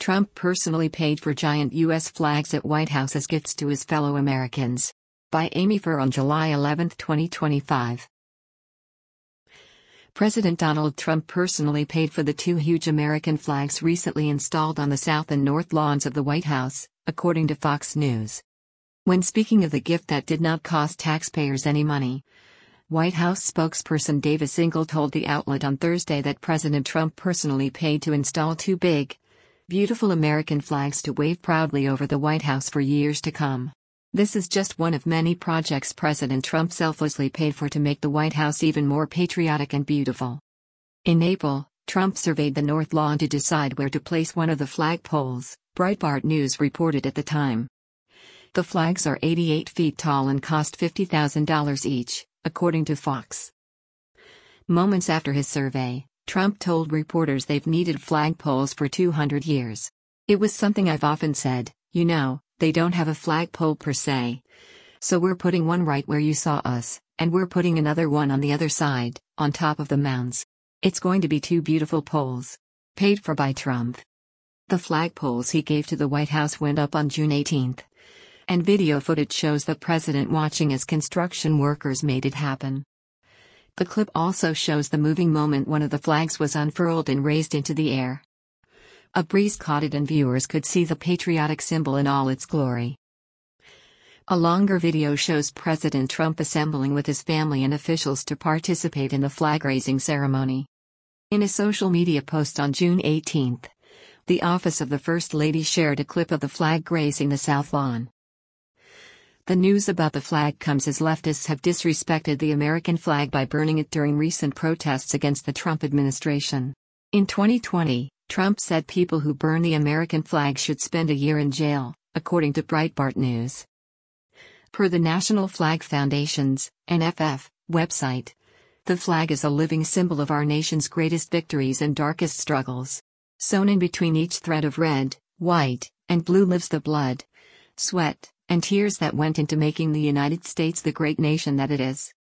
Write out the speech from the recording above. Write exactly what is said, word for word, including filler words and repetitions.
Trump personally paid for giant U S flags at White House as gifts to his fellow Americans. By Amy Furr on July eleventh, twenty twenty-five. President Donald Trump personally paid for the two huge American flags recently installed on the south and north lawns of the White House, according to Fox News. When speaking of the gift that did not cost taxpayers any money, White House spokesperson Davis Ingle told the outlet on Thursday that President Trump personally paid to install two big, beautiful American flags to wave proudly over the White House for years to come. This is just one of many projects President Trump selflessly paid for to make the White House even more patriotic and beautiful. In April, Trump surveyed the North Lawn to decide where to place one of the flag poles, Breitbart News reported at the time. The flags are eighty-eight feet tall and cost fifty thousand dollars each, according to Fox. Moments after his survey, Trump told reporters they've needed flagpoles for two hundred years. It was something I've often said, you know, they don't have a flagpole per se. So we're putting one right where you saw us, and we're putting another one on the other side, on top of the mounds. It's going to be two beautiful poles. Paid for by Trump. The flagpoles he gave to the White House went up on June eighteenth. And video footage shows the president watching as construction workers made it happen. The clip also shows the moving moment one of the flags was unfurled and raised into the air. A breeze caught it and viewers could see the patriotic symbol in all its glory. A longer video shows President Trump assembling with his family and officials to participate in the flag-raising ceremony. In a social media post on June eighteenth, the office of the First Lady shared a clip of the flag gracing the South Lawn. The news about the flag comes as leftists have disrespected the American flag by burning it during recent protests against the Trump administration. In twenty twenty, Trump said people who burn the American flag should spend a year in jail, according to Breitbart News. Per the National Flag Foundation's, N F F, website, the flag is a living symbol of our nation's greatest victories and darkest struggles. Sewn in between each thread of red, white, and blue lives the blood, sweat, and tears that went into making the United States the great nation that it is.